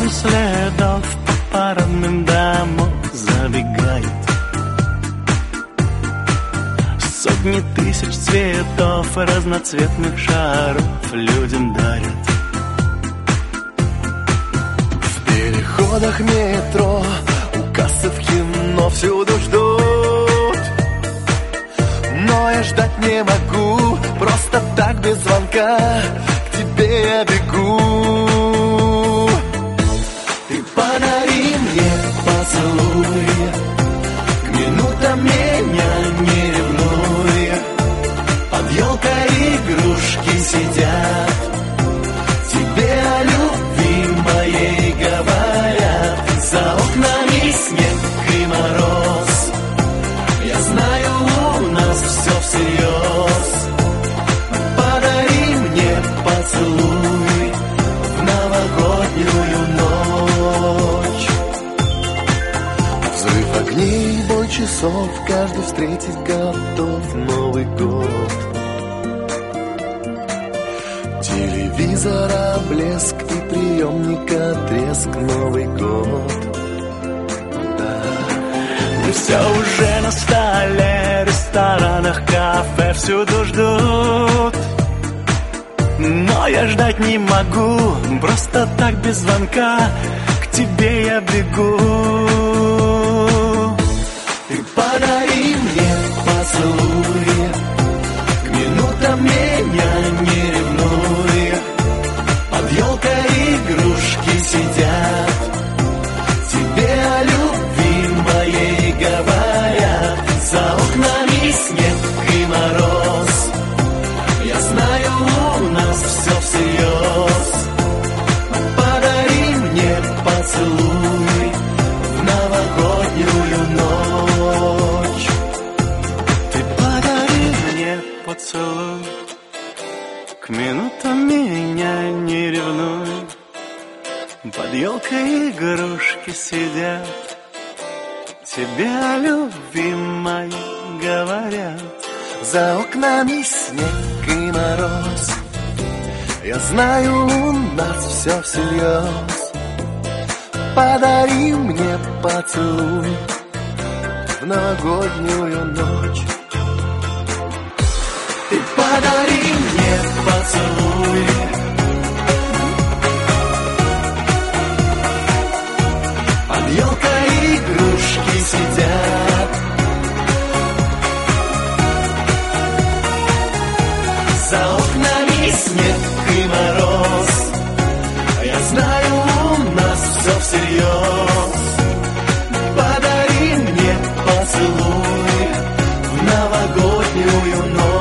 следов по парадным домам забегает. Сотни тысяч цветов, разноцветных шаров людям дарят. В переходах метро, у кассы в кино всюду ждут. Но я ждать не могу, просто так без звонка к тебе я бегу. Ты подари мне поцелуй, к минутам меня не ревнуй. Под елкой игрушки сидят, тебе о любви моей говорят. За окнами снег и мороз, я знаю, у нас все всерьез. Подари мне поцелуй в новогоднюю ночь. Взрыв огней, бой часов, каждый встретить готов Новый год. Телевизора блеск и приемника треск, Новый год. И все уже на столе, ресторанах, кафе всюду ждут. Но я ждать не могу, просто так без звонка к тебе я бегу. Ты подари мне поцелуй, к минутам меня не ревнуй. Под елкой игрушки сидят, тебе о любви моей говорят. За окнами снег и мороз, я знаю, у нас все всерьез. Подари мне поцелуй в новогоднюю ночь. Ты подари мне поцелуй, к минутам меня не ревнуй. Под елкой игрушки сидят, тебе о любви моей говорят. За окнами снег и мороз, я знаю, у нас все всерьез. Подари мне поцелуй в новогоднюю ночь. Ты подари мне поцелуй, под елкой игрушки сидят, за окнами снег и мороз, я знаю, у нас все всерьез. Подари мне поцелуй в новогоднюю ночь.